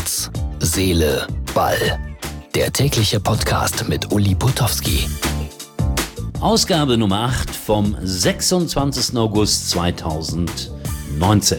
Herz, Seele, Ball. Der tägliche Podcast mit Uli Putowski. Ausgabe Nummer 8 vom 26. August 2019.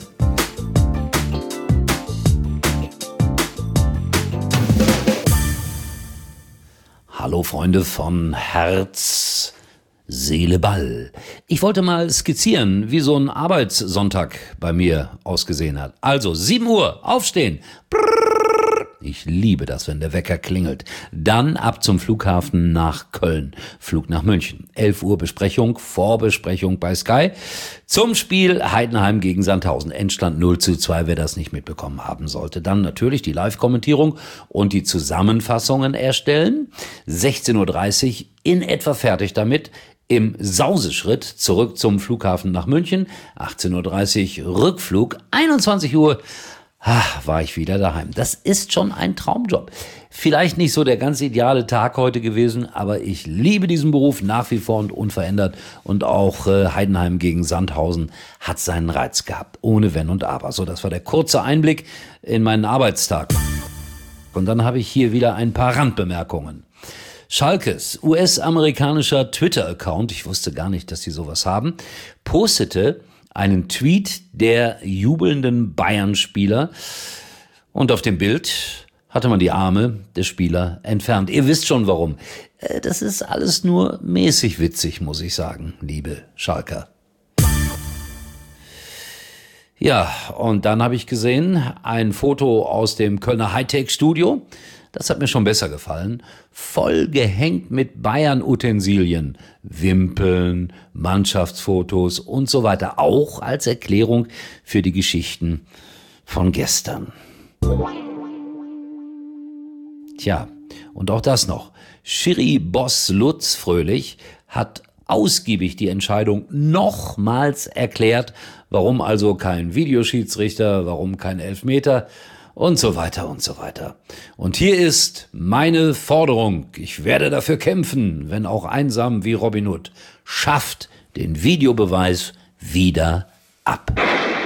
Hallo Freunde von Herz, Seele, Ball. Ich wollte mal skizzieren, wie so ein Arbeitssonntag bei mir ausgesehen hat. Also 7 Uhr, aufstehen. Ich liebe das, wenn der Wecker klingelt. Dann ab zum Flughafen nach Köln. Flug nach München. 11 Uhr Besprechung, Vorbesprechung bei Sky. Zum Spiel Heidenheim gegen Sandhausen. Endstand 0:2, wer das nicht mitbekommen haben sollte. Dann natürlich die Live-Kommentierung und die Zusammenfassungen erstellen. 16:30 Uhr in etwa fertig damit. Im Sauseschritt zurück zum Flughafen nach München. 18:30 Uhr Rückflug. 21 Uhr war ich wieder daheim. Das ist schon ein Traumjob. Vielleicht nicht so der ganz ideale Tag heute gewesen, aber ich liebe diesen Beruf nach wie vor und unverändert. Und auch Heidenheim gegen Sandhausen hat seinen Reiz gehabt, ohne Wenn und Aber. So, das war der kurze Einblick in meinen Arbeitstag. Und dann habe ich hier wieder ein paar Randbemerkungen. Schalkes US-amerikanischer Twitter-Account, ich wusste gar nicht, dass sie sowas haben, postete einen Tweet der jubelnden Bayern-Spieler und auf dem Bild hatte man die Arme der Spieler entfernt. Ihr wisst schon warum. Das ist alles nur mäßig witzig, muss ich sagen, liebe Schalker. Ja, und dann habe ich gesehen, ein Foto aus dem Kölner Hightech-Studio. Das hat mir schon besser gefallen. Voll gehängt mit Bayern-Utensilien. Wimpeln, Mannschaftsfotos und so weiter. Auch als Erklärung für die Geschichten von gestern. Tja, und auch das noch. Schiri-Boss Lutz Fröhlich hat ausgiebig die Entscheidung nochmals erklärt, warum also kein Videoschiedsrichter, warum kein Elfmeter und so weiter und so weiter. Und hier ist meine Forderung. Ich werde dafür kämpfen, wenn auch einsam wie Robin Hood. Schafft den Videobeweis wieder ab.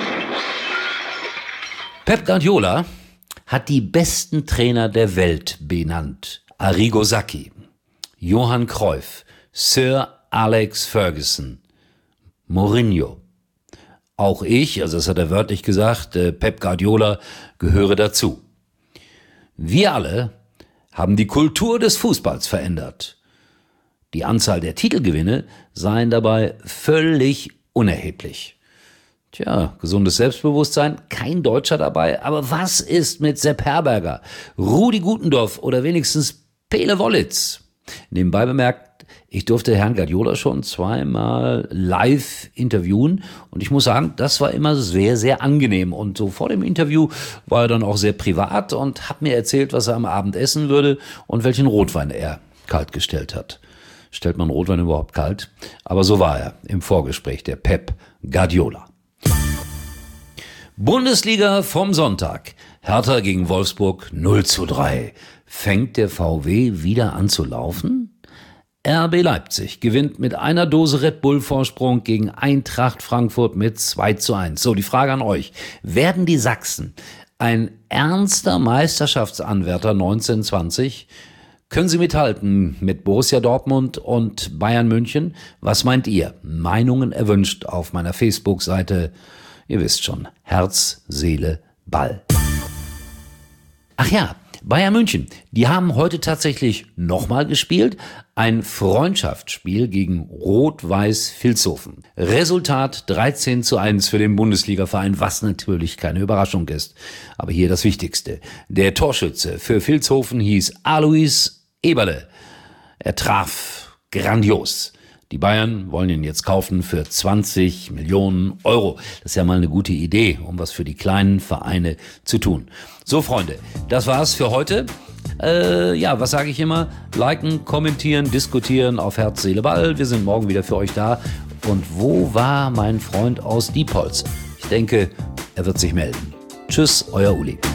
Pep Guardiola hat die besten Trainer der Welt benannt. Arrigo Sacchi, Johann Cruyff, Sir Alex Ferguson, Mourinho. Auch ich, also das hat er wörtlich gesagt, Pep Guardiola gehöre dazu. Wir alle haben die Kultur des Fußballs verändert. Die Anzahl der Titelgewinne seien dabei völlig unerheblich. Tja, gesundes Selbstbewusstsein, kein Deutscher dabei, aber was ist mit Sepp Herberger, Rudi Gutendorf oder wenigstens Pele Wollitz? Nebenbei bemerkt, ich durfte Herrn Guardiola schon 2-mal live interviewen und ich muss sagen, das war immer sehr, sehr angenehm. Und so vor dem Interview war er dann auch sehr privat und hat mir erzählt, was er am Abend essen würde und welchen Rotwein er kalt gestellt hat. Stellt man Rotwein überhaupt kalt? Aber so war er im Vorgespräch, der Pep Guardiola. Bundesliga vom Sonntag. Hertha gegen Wolfsburg 0:3. Fängt der VW wieder an zu laufen? RB Leipzig gewinnt mit einer Dose Red Bull Vorsprung gegen Eintracht Frankfurt mit 2:1. So, die Frage an euch. Werden die Sachsen ein ernster Meisterschaftsanwärter 1920? Können sie mithalten mit Borussia Dortmund und Bayern München? Was meint ihr? Meinungen erwünscht auf meiner Facebook-Seite. Ihr wisst schon, Herz, Seele, Ball. Ach ja, Bayern München, die haben heute tatsächlich nochmal gespielt. Ein Freundschaftsspiel gegen Rot-Weiß Vilshofen. Resultat 13:1 für den Bundesligaverein, was natürlich keine Überraschung ist. Aber hier das Wichtigste. Der Torschütze für Vilshofen hieß Alois Eberle. Er traf grandios. Die Bayern wollen ihn jetzt kaufen für 20 Millionen Euro. Das ist ja mal eine gute Idee, um was für die kleinen Vereine zu tun. So, Freunde, das war's für heute. Was sage ich immer? Liken, kommentieren, diskutieren auf Herz, Seele, Ball. Wir sind morgen wieder für euch da. Und wo war mein Freund aus Diepholz? Ich denke, er wird sich melden. Tschüss, euer Uli.